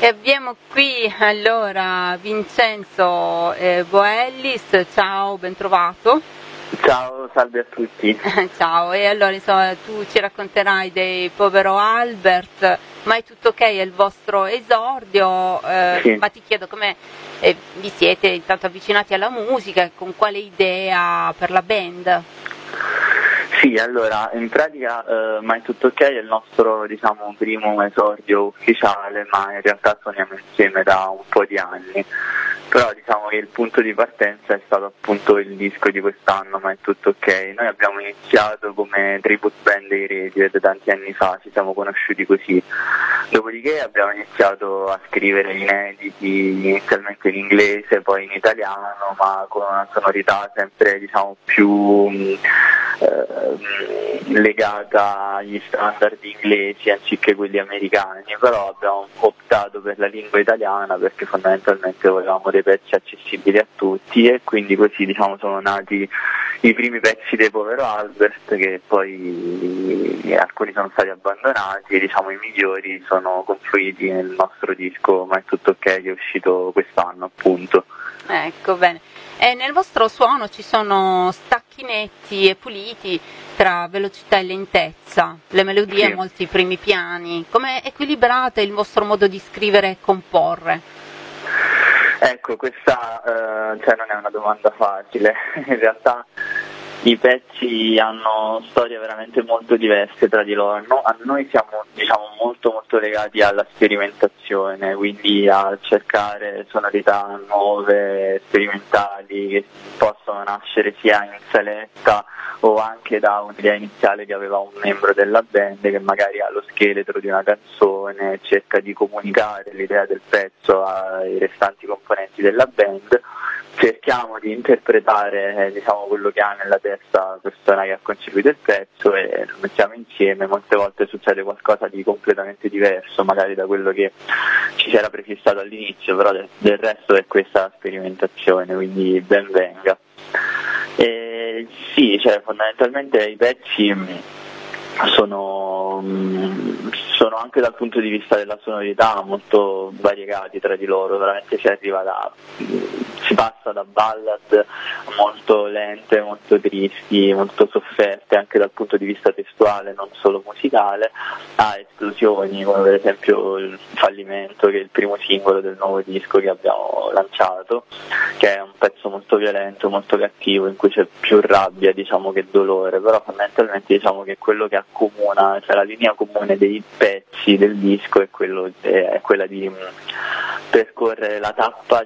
E abbiamo qui allora Vincenzo Boellis, ciao, ben trovato. Ciao, salve a tutti. Ciao, e allora insomma tu ci racconterai dei Povero Albert, ma è tutto ok, è il vostro esordio, Sì. ma ti chiedo come vi siete intanto avvicinati alla musica e con quale idea per la band? Sì, allora, in pratica Ma è tutto ok è il nostro, primo esordio ufficiale, ma in realtà suoniamo insieme da un po' di anni. Però diciamo che il punto di partenza è stato appunto il disco di quest'anno, Ma è tutto ok. Noi abbiamo iniziato come tribute band dei Radiohead tanti anni fa, ci siamo conosciuti così. Dopodiché abbiamo iniziato a scrivere inediti, inizialmente in inglese, poi in italiano, ma con una sonorità sempre più legata agli standard inglesi anziché quelli americani, però abbiamo optato per la lingua italiana perché fondamentalmente volevamo dei pezzi accessibili a tutti e quindi così sono nati i primi pezzi dei Povero Albert, che poi alcuni sono stati abbandonati e i migliori sono confluiti nel nostro disco Ma è tutto ok, che è uscito quest'anno appunto. Ecco, bene. E nel vostro suono ci sono stacchi netti e puliti tra velocità e lentezza, le melodie Sì. molti primi piani. Come equilibrate il vostro modo di scrivere e comporre? Ecco, questa non è una domanda facile, in realtà i pezzi hanno storie veramente molto diverse tra di loro. Noi siamo molto legati alla sperimentazione, quindi a cercare sonorità nuove, sperimentali, che possono nascere sia in saletta o anche da un'idea iniziale che aveva un membro della band che magari ha lo scheletro di una canzone, cerca di comunicare l'idea del pezzo ai restanti componenti della band. Cerchiamo di interpretare quello che ha nella testa la persona che ha concepito il pezzo e lo mettiamo insieme. Molte volte succede qualcosa di completamente diverso, magari da quello che ci si era prefissato all'inizio, però del resto è questa la sperimentazione, quindi ben venga. E sì, fondamentalmente i pezzi sono anche dal punto di vista della sonorità molto variegati tra di loro, veramente si passa da ballad molto lente, molto tristi, molto sofferte anche dal punto di vista testuale, non solo musicale, a esplosioni come per esempio il Fallimento, che è il primo singolo del nuovo disco che abbiamo lanciato, che è un pezzo molto violento, molto cattivo, in cui c'è più rabbia che dolore, però fondamentalmente che quello che accomuna, la linea comune dei pezzi del disco è quella di percorrere la tappa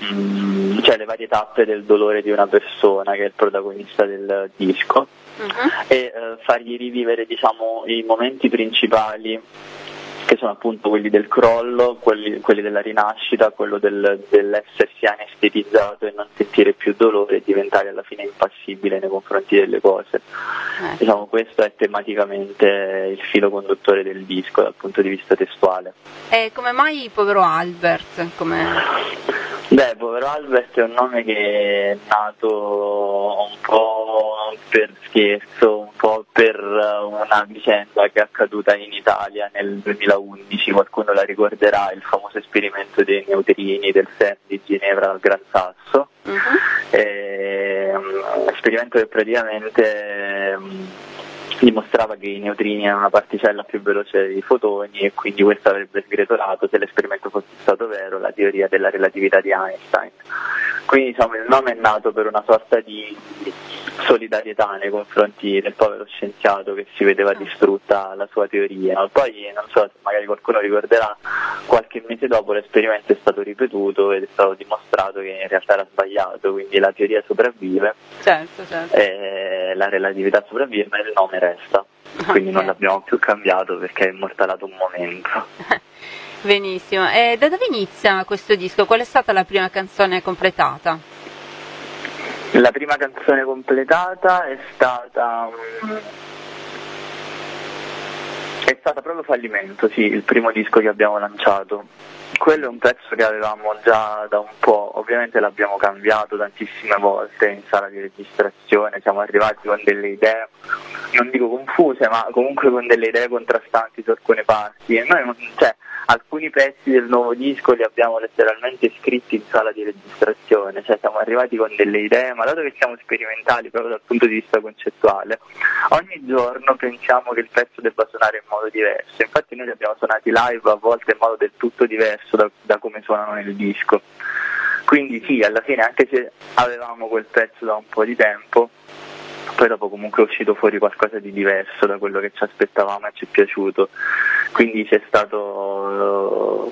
le varie tappe del dolore di una persona che è il protagonista del disco, e fargli rivivere i momenti principali, che sono appunto quelli del crollo, quelli della rinascita, quello dell'essersi anestetizzato e non sentire più dolore e diventare alla fine impassibile nei confronti delle cose. Questo è tematicamente il filo conduttore del disco dal punto di vista testuale. E come mai Povero Albert? Beh, Povero Albert è un nome che è nato un po' per scherzo, un po' per una vicenda che è accaduta in Italia nel 2011, qualcuno la ricorderà, il famoso esperimento dei neutrini del CERN di Ginevra al Gran Sasso. Esperimento che praticamente dimostrava che i neutrini erano una particella più veloce dei fotoni e quindi questo avrebbe sgretolato, se l'esperimento fosse stato vero, la teoria della relatività di Einstein. Quindi il nome è nato per una sorta di solidarietà nei confronti del povero scienziato che si vedeva distrutta la sua teoria. Poi non so se magari qualcuno ricorderà, qualche mese dopo l'esperimento è stato ripetuto ed è stato dimostrato che in realtà era sbagliato, quindi la teoria sopravvive, certo. la relatività sopravvive, ma il nome resta, quindi non l'abbiamo più cambiato perché è immortalato un momento. Benissimo, e da dove inizia questo disco? Qual è stata la prima canzone completata? La prima canzone completata è stata stato proprio fallimento, sì, il primo disco che abbiamo lanciato. Quello è un pezzo che avevamo già da un po', ovviamente l'abbiamo cambiato tantissime volte in sala di registrazione, siamo arrivati con delle idee, non dico confuse, ma comunque con delle idee contrastanti su alcune parti. E noi, cioè, alcuni pezzi del nuovo disco li abbiamo letteralmente scritti in sala di registrazione, cioè siamo arrivati con delle idee, ma dato che siamo sperimentali proprio dal punto di vista concettuale, ogni giorno pensiamo che il pezzo debba suonare in modo diverso. Infatti noi li abbiamo suonati live a volte in modo del tutto diverso da come suonano nel disco. Quindi sì, alla fine, anche se avevamo quel pezzo da un po' di tempo, poi dopo comunque è uscito fuori qualcosa di diverso da quello che ci aspettavamo e ci è piaciuto. Quindi c'è stato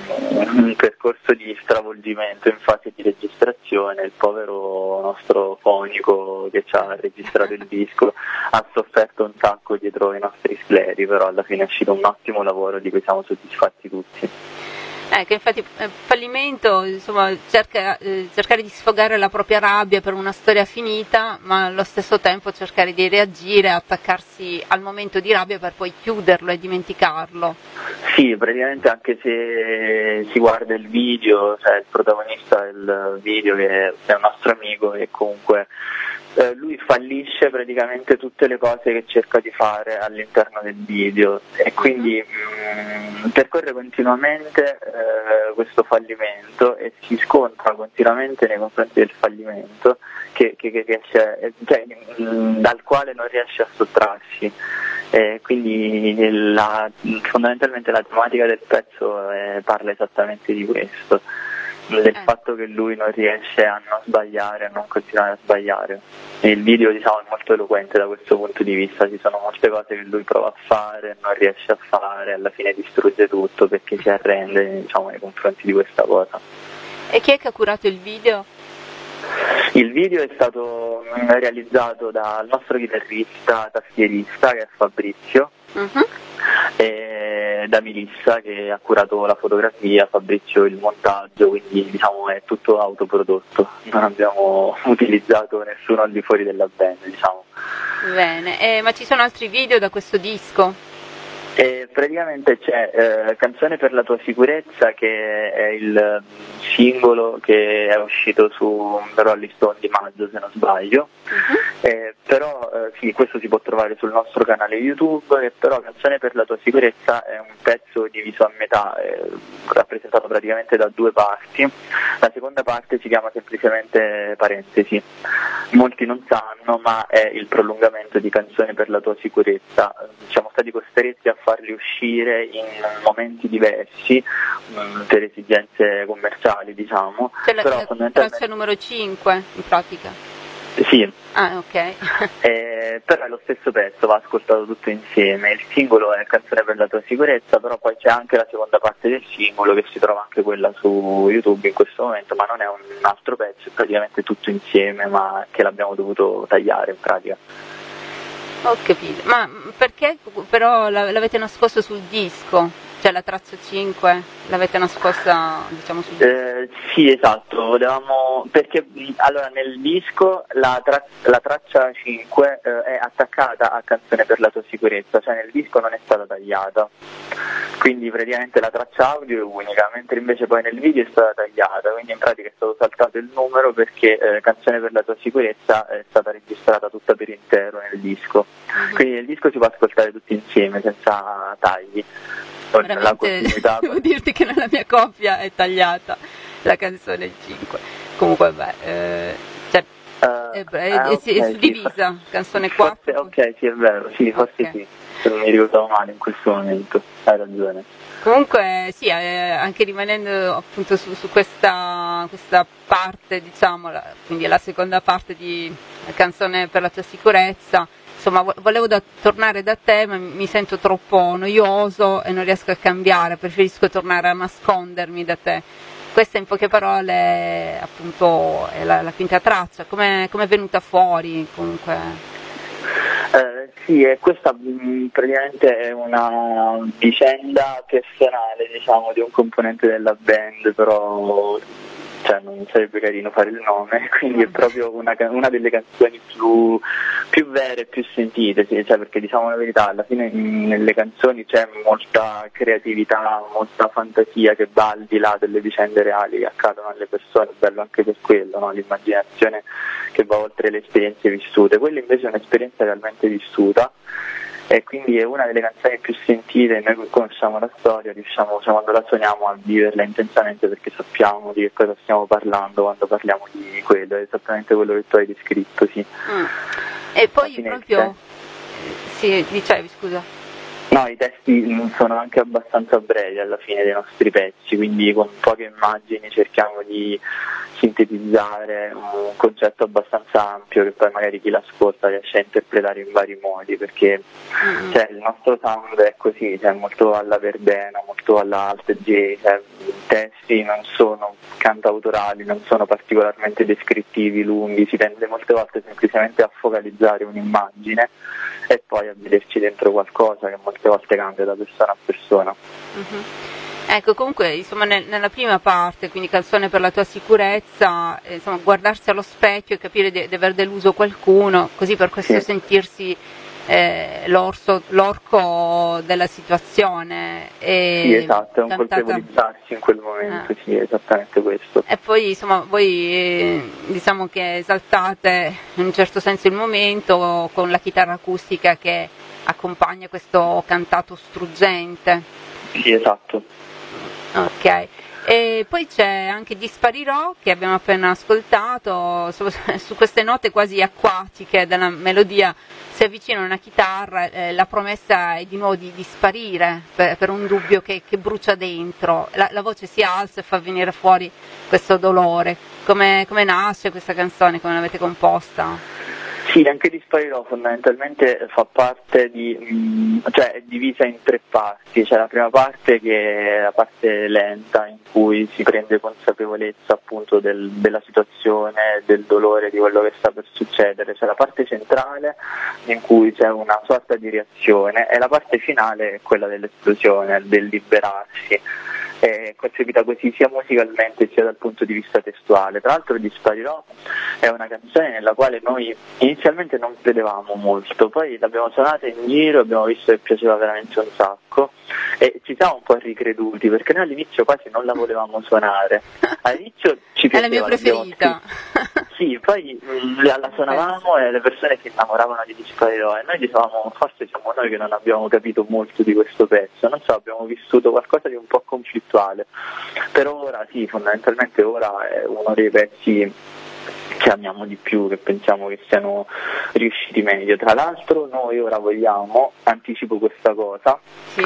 un percorso di stravolgimento in fase di registrazione. Il povero nostro fonico che ci ha registrato il disco ha sofferto un sacco dietro i nostri scleri, però alla fine è uscito un ottimo lavoro di cui siamo soddisfatti tutti. Che infatti fallimento, insomma, cercare di sfogare la propria rabbia per una storia finita, ma allo stesso tempo cercare di reagire, attaccarsi al momento di rabbia per poi chiuderlo e dimenticarlo. Sì, praticamente anche se si guarda il video, cioè il protagonista del video che è un nostro amico e comunque lui fallisce praticamente tutte le cose che cerca di fare all'interno del video e quindi percorre continuamente questo fallimento e si scontra continuamente nei confronti del fallimento che riesce, cioè, dal quale non riesce a sottrarsi. Quindi fondamentalmente la tematica del pezzo parla esattamente di questo, del fatto che lui non riesce a non sbagliare, a non continuare a sbagliare. E il video, diciamo, è molto eloquente da questo punto di vista, ci sono molte cose che lui prova a fare, non riesce a fare, alla fine distrugge tutto perché si arrende, diciamo, nei confronti di questa cosa. E chi è che ha curato il video? Il video è stato realizzato dal nostro chitarrista, tastierista, che è Fabrizio, e da Melissa, che ha curato la fotografia, Fabrizio il montaggio, quindi diciamo è tutto autoprodotto, non abbiamo utilizzato nessuno al di fuori della band, diciamo. Bene, ma ci sono altri video da questo disco? Praticamente c'è Canzone per la tua sicurezza, che è il singolo che è uscito su Rolling Stone di maggio, se non sbaglio. Però sì, questo si può trovare sul nostro canale YouTube, però Canzone per la tua sicurezza è un pezzo diviso a metà, rappresentato praticamente da due parti. La seconda parte si chiama semplicemente Parentesi. Molti non sanno, ma è il prolungamento di Canzone per la tua sicurezza. Siamo stati costretti a farli uscire in momenti diversi per esigenze commerciali, diciamo. C'è la fondamentalmente... traccia numero 5 in pratica? Sì. Ah, ok. Però è lo stesso pezzo, va ascoltato tutto insieme. Il singolo è Canzone per la tua sicurezza, però poi c'è anche la seconda parte del singolo, che si trova anche quella su YouTube in questo momento, ma non è un altro pezzo, è praticamente tutto insieme, ma che l'abbiamo dovuto tagliare in pratica. Ho capito, ma perché però l'avete nascosto sul disco? Cioè la traccia 5 l'avete nascosta, diciamo, sul disco? Sì, esatto, volevamo, perché allora nel disco la traccia 5 è attaccata a Canzone per la tua sicurezza, cioè nel disco non è stata tagliata, quindi praticamente la traccia audio è unica, mentre invece poi nel video è stata tagliata, quindi in pratica è stato saltato il numero perché Canzone per la tua sicurezza è stata registrata tutta per intero nel disco, quindi nel disco si può ascoltare tutti insieme senza tagli. Veramente devo dirti che nella mia copia è tagliata la canzone 5. Comunque vabbè, è suddivisa, sì, canzone 4. Forse, ok, sì, è vero, sì, forse okay. Sì, se non mi ricordavo male in questo momento, hai ragione. Comunque sì, anche rimanendo appunto su questa parte, diciamo, quindi la seconda parte di Canzone per la tua sicurezza. Insomma, volevo tornare da te, ma mi sento troppo noioso e non riesco a cambiare, preferisco tornare a nascondermi da te. Questa in poche parole appunto è la quinta traccia, come è venuta fuori comunque? Sì, questa praticamente è una vicenda personale, diciamo, di un componente della band, però cioè non sarebbe carino fare il nome, quindi è proprio una delle canzoni più vere e più sentite, sì, cioè, perché diciamo la verità, alla fine nelle canzoni c'è molta creatività, molta fantasia che va al di là delle vicende reali che accadono alle persone, è bello anche per quello, no? L'immaginazione che va oltre le esperienze vissute, quella invece è un'esperienza realmente vissuta e quindi è una delle canzoni più sentite. Noi che conosciamo la storia riusciamo, cioè, quando la suoniamo, a viverla intensamente perché sappiamo di che cosa stiamo parlando quando parliamo di quello, è esattamente quello che tu hai descritto, sì. E poi proprio sì, dicevi, scusa. No, i testi sono anche abbastanza brevi alla fine dei nostri pezzi, quindi con poche immagini cerchiamo di sintetizzare un concetto abbastanza ampio che poi magari chi l'ascolta riesce a interpretare in vari modi, perché cioè, il nostro sound è così, cioè, molto alla Verdena, molto alla Alt J, cioè, i testi non sono cantautorali, non sono particolarmente descrittivi, lunghi, si tende molte volte semplicemente a focalizzare un'immagine e poi a vederci dentro qualcosa che molte volte cambia da persona a persona. Ecco, comunque, insomma, nella prima parte, quindi Canzone per la tua sicurezza, insomma, guardarsi allo specchio e capire di aver deluso qualcuno, così per questo sentirsi l'orco della situazione. Sì, esatto, è un colpevolizzarsi in quel momento, sì, esattamente questo. E poi, insomma, voi diciamo che esaltate in un certo senso il momento con la chitarra acustica che accompagna questo cantato struggente. Sì, esatto. Ok, e poi c'è anche Disparirò che abbiamo appena ascoltato, su queste note quasi acquatiche della melodia si avvicina una chitarra, la promessa è di nuovo di sparire per un dubbio che brucia dentro, la voce si alza e fa venire fuori questo dolore. Come nasce questa canzone, come l'avete composta? Sì, anche Disparirò fondamentalmente fa parte cioè è divisa in tre parti, c'è la prima parte che è la parte lenta in cui si prende consapevolezza appunto della situazione, del dolore, di quello che sta per succedere, c'è la parte centrale in cui c'è una sorta di reazione e la parte finale è quella dell'esplosione, del liberarsi. È concepita così sia musicalmente sia dal punto di vista testuale. Tra l'altro Disparirò è una canzone nella quale noi inizialmente non credevamo molto, poi l'abbiamo suonata in giro, abbiamo visto che piaceva veramente un sacco e ci siamo un po' ricreduti perché noi all'inizio quasi non la volevamo suonare, all'inizio ci piaceva. È la mia preferita. Sì, poi la suonavamo e le persone si innamoravano di Disparirò e noi dicevamo forse siamo noi che non abbiamo capito molto di questo pezzo, non so, abbiamo vissuto qualcosa di un po' conflittuale, però ora sì, fondamentalmente ora è uno dei pezzi che amiamo di più, che pensiamo che siano riusciti meglio. Tra l'altro noi ora vogliamo, anticipo questa cosa, sì?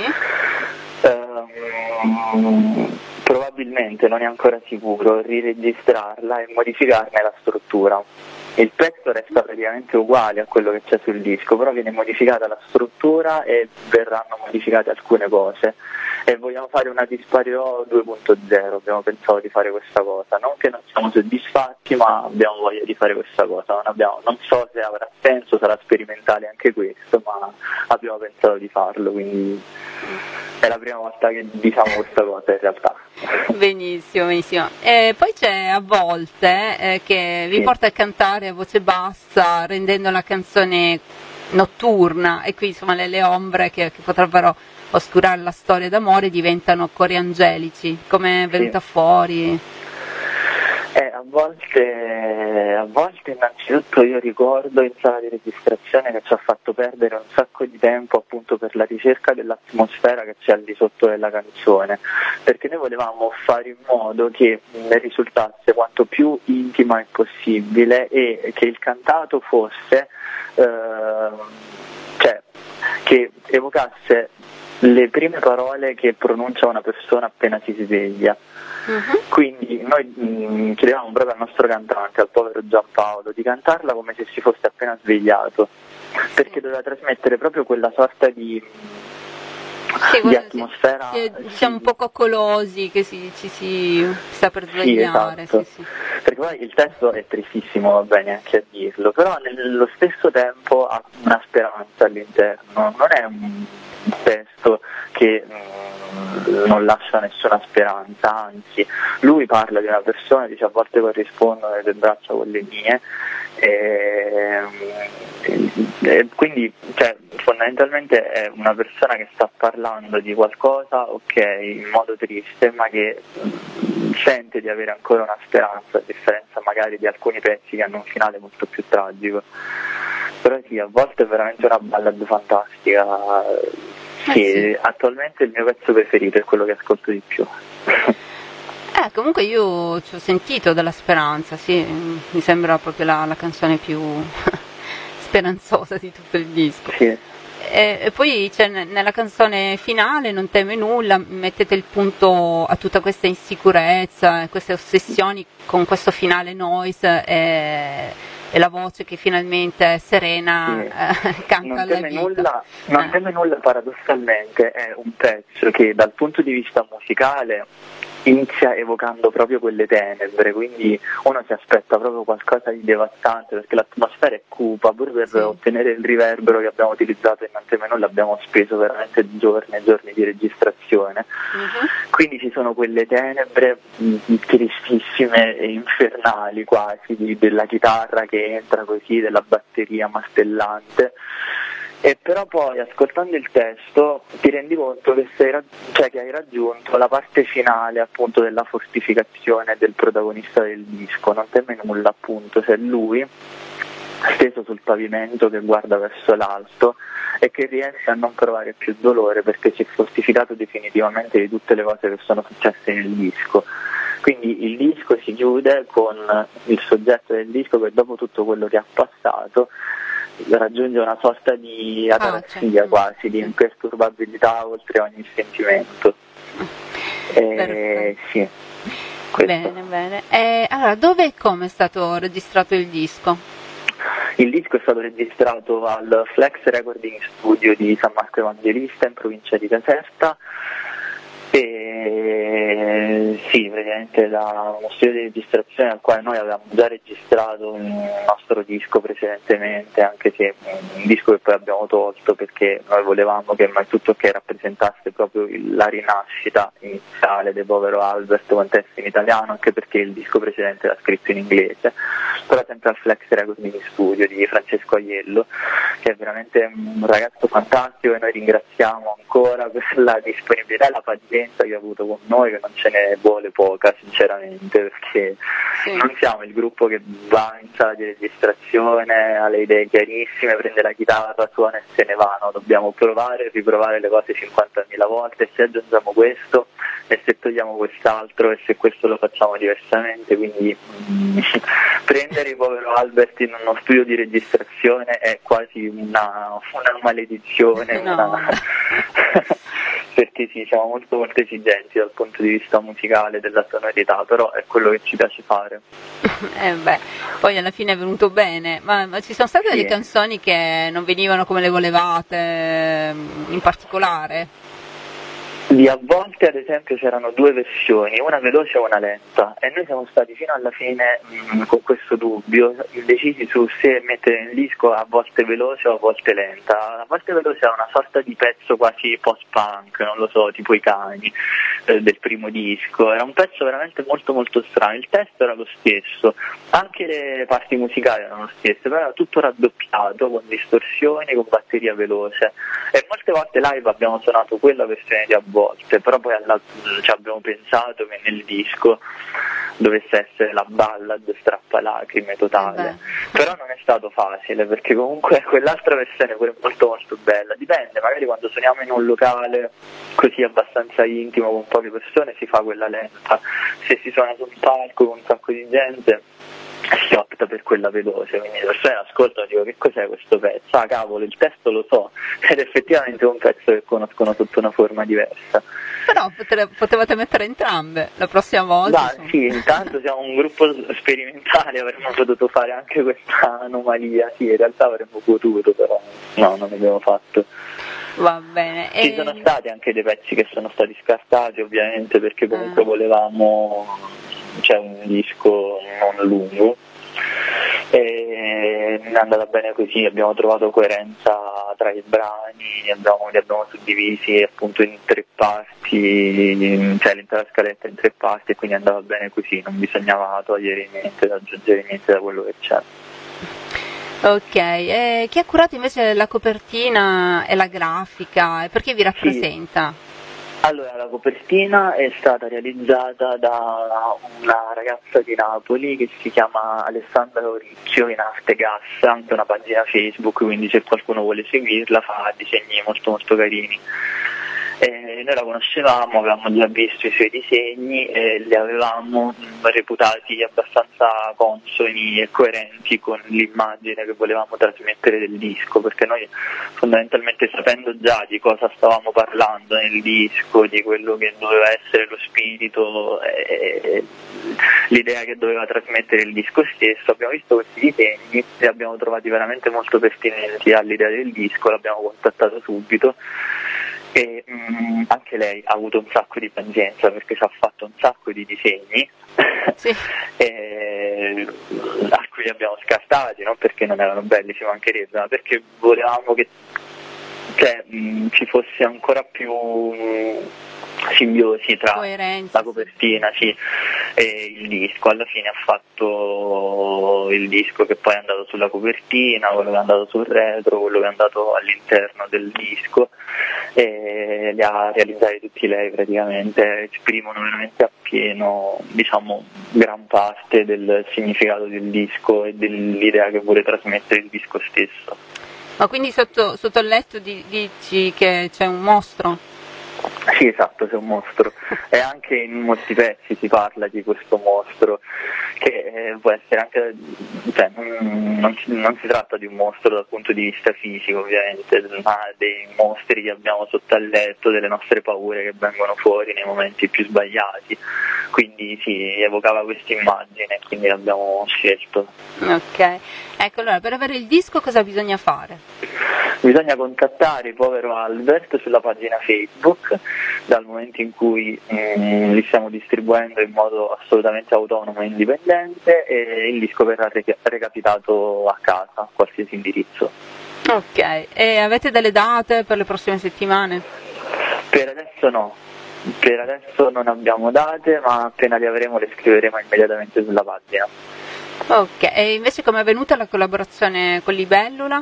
Probabilmente, non è ancora sicuro, riregistrarla e modificarne la struttura. Il pezzo resta praticamente uguale a quello che c'è sul disco, però viene modificata la struttura e verranno modificate alcune cose. E vogliamo fare una Disparirò 2.0, abbiamo pensato di fare questa cosa, non che non siamo soddisfatti, ma abbiamo voglia di fare questa cosa, non so se avrà senso, sarà sperimentale anche questo, ma abbiamo pensato di farlo, quindi è la prima volta che diciamo questa cosa in realtà. Benissimo, benissimo. Poi c'è A volte che vi porta a cantare a voce bassa, rendendo la canzone notturna, e qui insomma le ombre che potrebbero oscurare la storia d'amore diventano cori angelici. Come è venuta fuori? A volte innanzitutto io ricordo in sala di registrazione che ci ha fatto perdere un sacco di tempo appunto per la ricerca dell'atmosfera che c'è al di sotto della canzone, perché noi volevamo fare in modo che ne risultasse quanto più intima il possibile e che il cantato fosse cioè che evocasse le prime parole che pronuncia una persona appena si sveglia. Quindi noi chiedevamo proprio al nostro cantante, al povero Giampaolo, di cantarla come se si fosse appena svegliato, perché doveva trasmettere proprio quella sorta di atmosfera, diciamo un po' coccolosi, che ci si sta per svegliare. Esatto. Sì. Perché poi il testo è tristissimo, va bene anche a dirlo, però nello stesso tempo ha una speranza all'interno, non è testo che non lascia nessuna speranza, anzi lui parla di una persona, dice a volte corrispondono le tue braccia con le mie, e quindi cioè, fondamentalmente è una persona che sta parlando di qualcosa, ok, in modo triste, ma che sente di avere ancora una speranza, a differenza magari di alcuni pezzi che hanno un finale molto più tragico. Però sì, a volte è veramente una ballad fantastica. Sì, attualmente il mio pezzo preferito è quello che ascolto di più. Comunque io ci ho sentito della speranza, sì, mi sembra proprio la canzone più speranzosa di tutto il disco. Sì. E poi nella canzone finale, Non teme nulla, mettete il punto a tutta questa insicurezza, queste ossessioni con questo finale noise e la voce che finalmente è serena, canta alla vita. Non teme nulla paradossalmente è un pezzo che dal punto di vista musicale inizia evocando proprio quelle tenebre, quindi uno si aspetta proprio qualcosa di devastante, perché l'atmosfera è cupa, pure per ottenere il riverbero che abbiamo utilizzato in Non teme nulla abbiamo speso veramente giorni e giorni di registrazione. Quindi ci sono quelle tenebre tristissime e infernali quasi, della chitarra che entra così, della batteria martellante. E però poi ascoltando il testo ti rendi conto che hai raggiunto la parte finale appunto della fortificazione del protagonista del disco. Non teme nulla, appunto, c'è lui steso sul pavimento che guarda verso l'alto e che riesce a non provare più dolore perché si è fortificato definitivamente di tutte le cose che sono successe nel disco. Quindi il disco si chiude con il soggetto del disco che dopo tutto quello che ha passato raggiunge una sorta di atarassia quasi, di imperturbabilità oltre ogni sentimento. Sì, bene. Allora, dove e come è stato registrato il disco? Il disco è stato registrato al Flex Recording Studio di San Marco Evangelista in provincia di Caserta. E sì, praticamente uno studio di registrazione al quale noi avevamo già registrato il nostro disco precedentemente, anche se un disco che poi abbiamo tolto perché noi volevamo che Mai Tutto Ok rappresentasse proprio la rinascita iniziale del povero Albert con testo in italiano, anche perché il disco precedente era scritto in inglese, però sempre al Flex Recording Studio di Francesco Aiello, che è veramente un ragazzo fantastico e noi ringraziamo ancora per la disponibilità e la pazienza che ha avuto con noi, che non ce ne vuole poca sinceramente, perché non siamo il gruppo che va in sala di registrazione, ha le idee chiarissime, prende la chitarra, suona e se ne va, no? Dobbiamo provare e riprovare le cose 50.000 volte, e se aggiungiamo questo e se togliamo quest'altro e se questo lo facciamo diversamente, quindi prendere il povero Albert in uno studio di registrazione è quasi una maledizione, no. Perché sì, siamo molto esigenti dal punto di vista musicale, della sonorità, però è quello che ci piace fare. Poi alla fine è venuto bene, ma ci sono state delle canzoni che non venivano come le volevate, in particolare? Di A volte ad esempio c'erano due versioni, una veloce e una lenta, e noi siamo stati fino alla fine con questo dubbio, indecisi su se mettere nel disco A volte veloce o A volte lenta. A volte veloce era una sorta di pezzo quasi post-punk, non lo so, tipo I Cani del primo disco, era un pezzo veramente molto strano, il testo era lo stesso, anche le parti musicali erano lo stesso, però era tutto raddoppiato con distorsioni, con batteria veloce, e molte volte live abbiamo suonato quella versione di A volte, però poi ci abbiamo pensato che nel disco dovesse essere la ballad strappalacrime totale, però non è stato facile perché comunque quell'altra versione è pure molto bella, dipende, magari quando suoniamo in un locale così abbastanza intimo con poche persone si fa quella lenta, se si suona su un palco con un sacco di gente si opta per quella veloce, quindi le persone ascoltano e dico che cos'è questo pezzo? Ah cavolo, il testo lo so, ed effettivamente è un pezzo che conoscono sotto una forma diversa. Però potevate mettere entrambe la prossima volta. Sì, intanto siamo un gruppo sperimentale, avremmo potuto fare anche questa anomalia, sì, in realtà avremmo potuto, però no, non l'abbiamo fatto. Va bene. Ci sono stati anche dei pezzi che sono stati scartati ovviamente perché comunque volevamo un disco non lungo, è andata bene così, abbiamo trovato coerenza tra i brani, li abbiamo suddivisi appunto in 3 parti, cioè l'intera scaletta in 3 parti, e quindi andava bene così, non bisognava togliere niente, aggiungere niente da quello che c'è. Ok, chi ha curato invece la copertina e la grafica e perché vi rappresenta? Sì. Allora, la copertina è stata realizzata da una ragazza di Napoli che si chiama Alessandra Oricchio, in Arte Gas, ha anche una pagina Facebook, quindi se qualcuno vuole seguirla fa disegni molto molto carini. Noi la conoscevamo, avevamo già visto i suoi disegni e li avevamo reputati abbastanza consoni e coerenti con l'immagine che volevamo trasmettere del disco, perché noi fondamentalmente, sapendo già di cosa stavamo parlando nel disco, di quello che doveva essere lo spirito e l'idea che doveva trasmettere il disco stesso, abbiamo visto questi disegni e abbiamo trovati veramente molto pertinenti all'idea del disco, l'abbiamo contattato subito. E anche lei ha avuto un sacco di pazienza perché ci ha fatto un sacco di disegni sì. Alcuni li abbiamo scartati, non perché non erano belli, ci mancherebbe, ma perché volevamo che ci fosse ancora più simbiosi tra coerenza, la copertina e il disco. Alla fine ha fatto il disco che poi è andato sulla copertina, quello che è andato sul retro, quello che è andato all'interno del disco, e li ha realizzati tutti lei praticamente, esprimono veramente appieno, diciamo, gran parte del significato del disco e dell'idea che vuole trasmettere il disco stesso. Ma quindi sotto il letto dici che c'è un mostro? Sì, esatto, c'è un mostro, e anche in molti pezzi si parla di questo mostro, che può essere anche, cioè, non si tratta di un mostro dal punto di vista fisico ovviamente, ma dei mostri che abbiamo sotto al letto, delle nostre paure che vengono fuori nei momenti più sbagliati, quindi sì, evocava questa immagine, quindi l'abbiamo scelto. Ok, ecco, allora per avere il disco cosa bisogna fare? Bisogna contattare il povero Albert sulla pagina Facebook, dal momento in cui li stiamo distribuendo in modo assolutamente autonomo e indipendente, e il disco verrà recapitato a casa, a qualsiasi indirizzo. Ok, e avete delle date per le prossime settimane? Per adesso no, per adesso non abbiamo date, ma appena le avremo le scriveremo immediatamente sulla pagina. Ok, e invece com'è venuta la collaborazione con Libellula?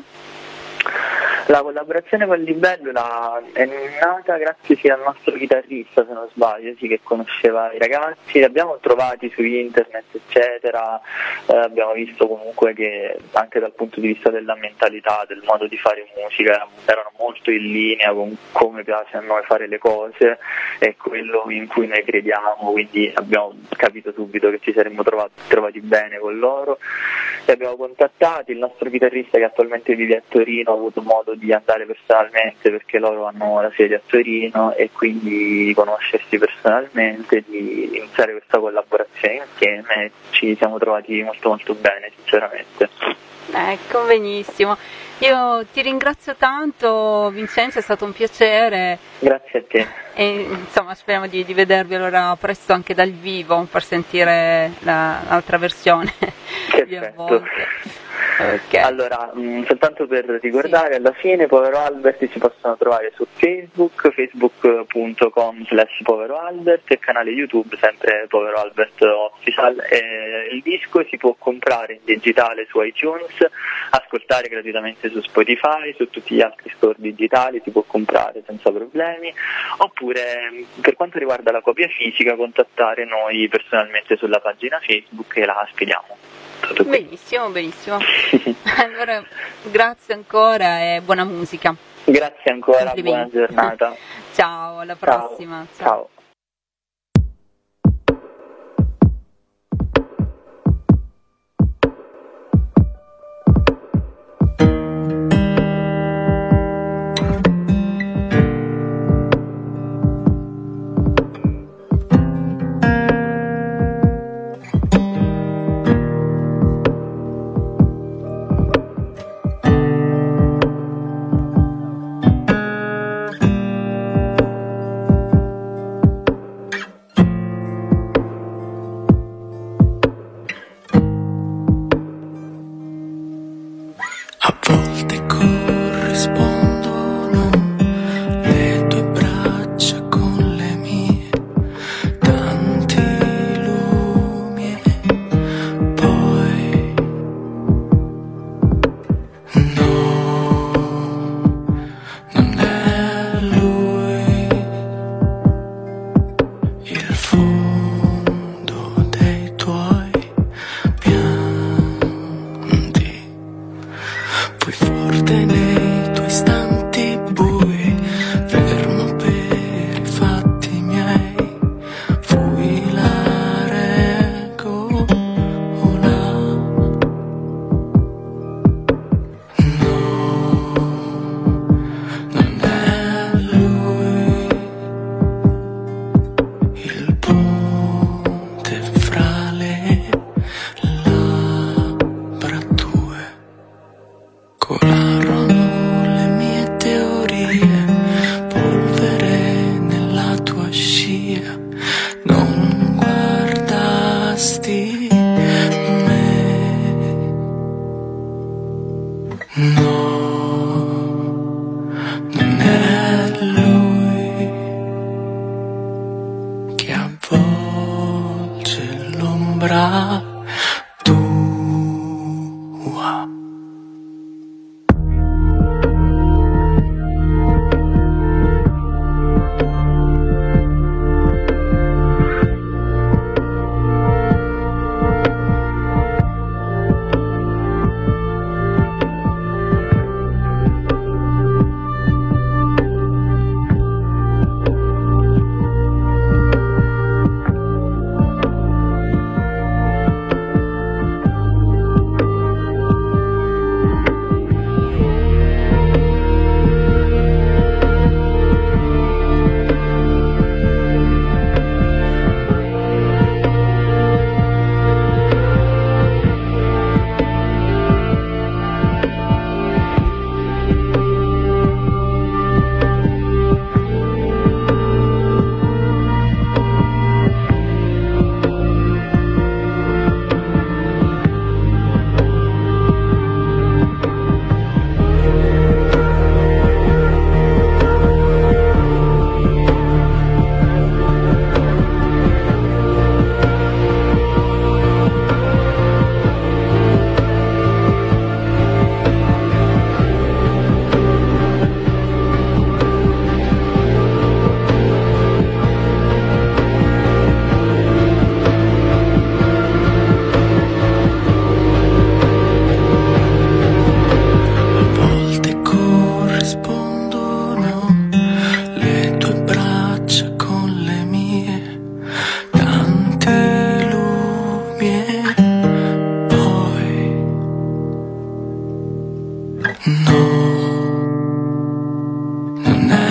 La collaborazione con Libellula è nata grazie sia al nostro chitarrista, se non sbaglio, sì, che conosceva i ragazzi, li abbiamo trovati su internet eccetera, abbiamo visto comunque che anche dal punto di vista della mentalità, del modo di fare musica, erano molto in linea con come piace a noi fare le cose e quello in cui noi crediamo, quindi abbiamo capito subito che ci saremmo trovati bene con loro e abbiamo contattati il nostro chitarrista, che attualmente vive a Torino, ha avuto modo di andare personalmente perché loro hanno la sede a Torino, e quindi di conoscersi personalmente, di iniziare questa collaborazione insieme. Ci siamo trovati molto molto bene, sinceramente. Ecco, benissimo. Io ti ringrazio tanto, Vincenzo, è stato un piacere. Grazie a te. E insomma speriamo di vedervi allora presto anche dal vivo per sentire l'altra versione di A Volte. Okay. Allora, soltanto per ricordare, alla fine Povero Albert si possono trovare su Facebook, facebook.com/Povero Albert, e canale YouTube sempre Povero Albert Official. Il disco si può comprare in digitale su iTunes, ascoltare gratuitamente su Spotify, su tutti gli altri store digitali si può comprare senza problemi, oppure per quanto riguarda la copia fisica contattare noi personalmente sulla pagina Facebook e la spediamo. Benissimo, benissimo. Allora, grazie ancora e buona musica. Grazie ancora, buona giornata. Ciao, alla prossima. Ciao. vorresti me. No, non è lui che avvolge l'ombra tua. No, non è